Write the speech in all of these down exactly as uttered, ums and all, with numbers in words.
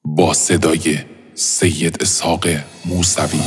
با صدای سید اسحاق موسوی.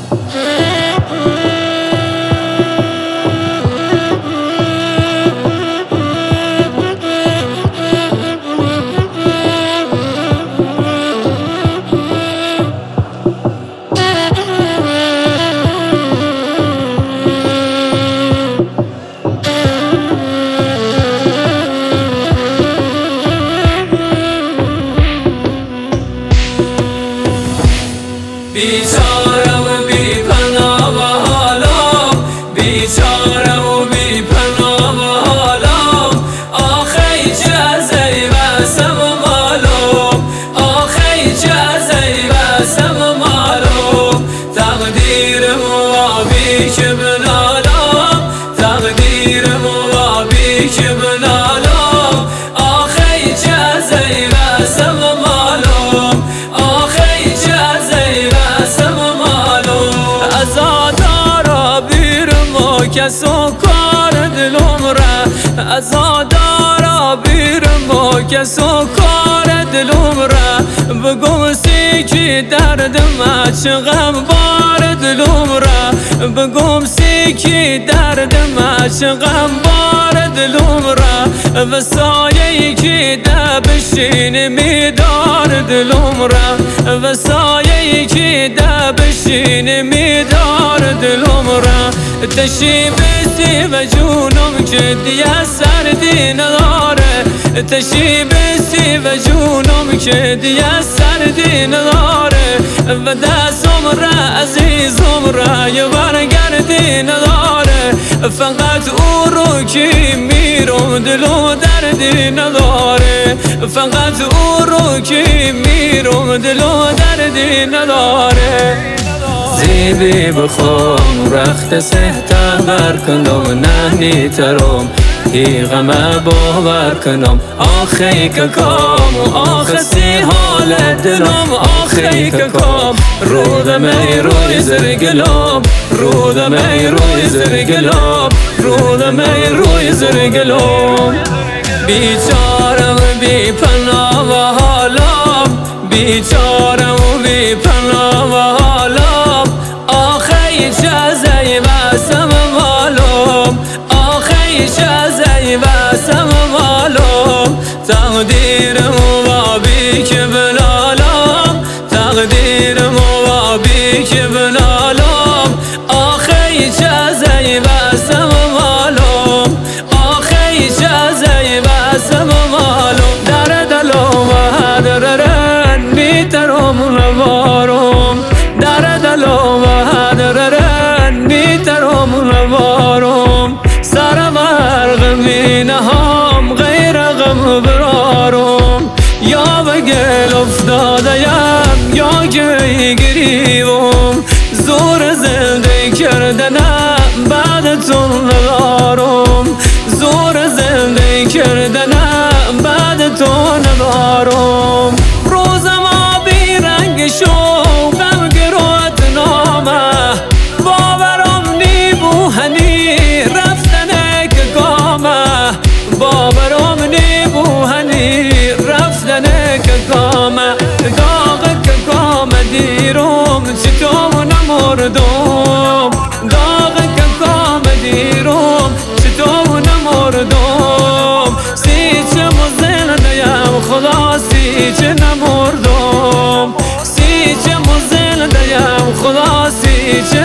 بیچاره و بی پناه و حالا، بیچاره و بی پناه و حالا، آخی چه از ای بسم و مالو، آخی چه از ای بسم و مالو، تقدیر موابی که بنالام، تقدیر موابی که بنالام، آخی چه از ای بسم و مالو، آخی چه از ای کس و کار دلم را، ازادارا بیرم با کس و کار دلم را، بگم سی کی درد ما چه غم بار دلم را، بگم سی کی درد ما چه غم بار دلم را، و سایه کی ده بشین میدار دلم را، و سایه کی ده بشین میدار دلم را، تشی بسی و جونم که دیگه سردی نداره، تشی بسی و جونم که دیگه سردی نداره، و دستم را عزیزم را یه برگردی نداره، فقط او رو که میرم دلو دردی نداره، فقط او رو که میرم دلو دردی نداره. زیبی بخوام رخت سهتر برکنم نهنی ترم هی غمه باور کنم، آخی که کام آخ سی حال دلم، آخی که کام رودم ای روی زرگلام، رودم ای روی زرگلام، رودم ای روی زرگلام. بیچاره و بی پناه و حالام، بیچاره و بی پناه و حالام، آخی چه از ای بسم مالم، آخی چه از ای بسم مالم، تقدیر موابی که بنالام، تقدیر موابی که بنالام، آخی چه از ای بسم مالم، آخی چه از ای بسم مالم، در دلم و هدررن میترم نوارم، در دلم و هدررن میترم نوارم، سرم غرق می نهام غیر غم برارم، یا به گل افتادیم یا گی گریوم، زور زنده کردنم بعد تو ندارم، زور زنده کردنم بعد تو ندارم، روزم آبی رنگ شو غم گروت نامه، باورم نی بوهنی رفتنه که گامه، باورم نی بوهنی رفتنه که گامه، داغ که گامه دیرم چطور نمردم، داغ که گامه دیرم چطور نمردم، سی چه مزندیم خدا سی چه نمردم، سی چه مزندیم خدا سی چه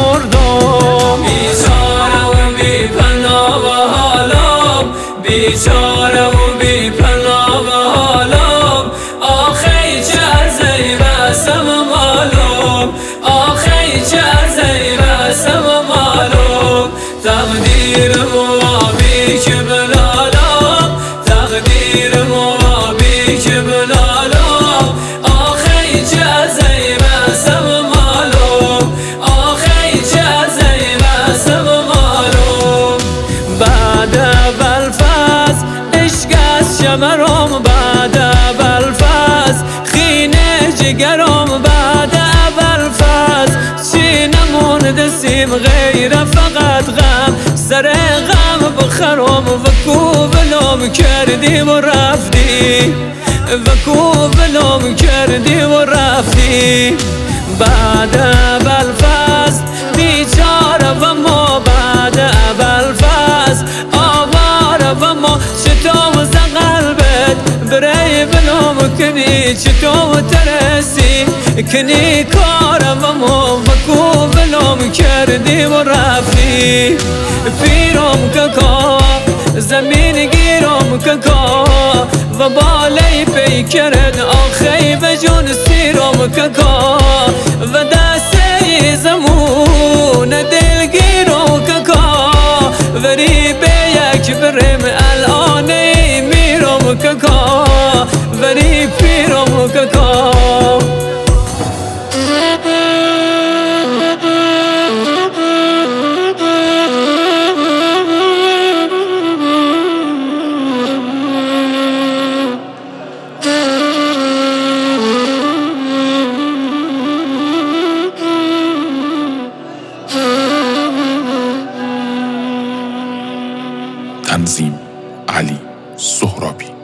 نمردم. بیچاره و بی پناه و حالام، بیچاره و بی پناه و حالام، آخی چه از ای بسم مالم، آخی چه از ای بسم مالم، تقدیر موابی که بنالام، تقدیر موابی که بنالام، آخی چه از ای بسم مالم، آخی چه از ای بسم مالم. بعد اول فاز عشق از شمرم، بعد اول فاز خینه جگرم، بعد اول فاز چی نمونده سیم غیر فقط غم، سر غم بخرم و کوبلم کردی و رفتی، و کو ولم کردی و رفتی بعد ابوالفضل بیچاره و ما بعد ابوالفضل آواره و ما چطور ز قلبت بری ولم کنی چطور ترسی کنی کاره و ما و کو ولم کردی و رفتی پیرم ککا زمین گیرم ککا و بالای پیکرت آخی و جون سیرم ککا و دسته زمون دلگیرم ککا وری به یک برم الان میرم ککا وری پیرم ککا تنظیم علی سهرابی.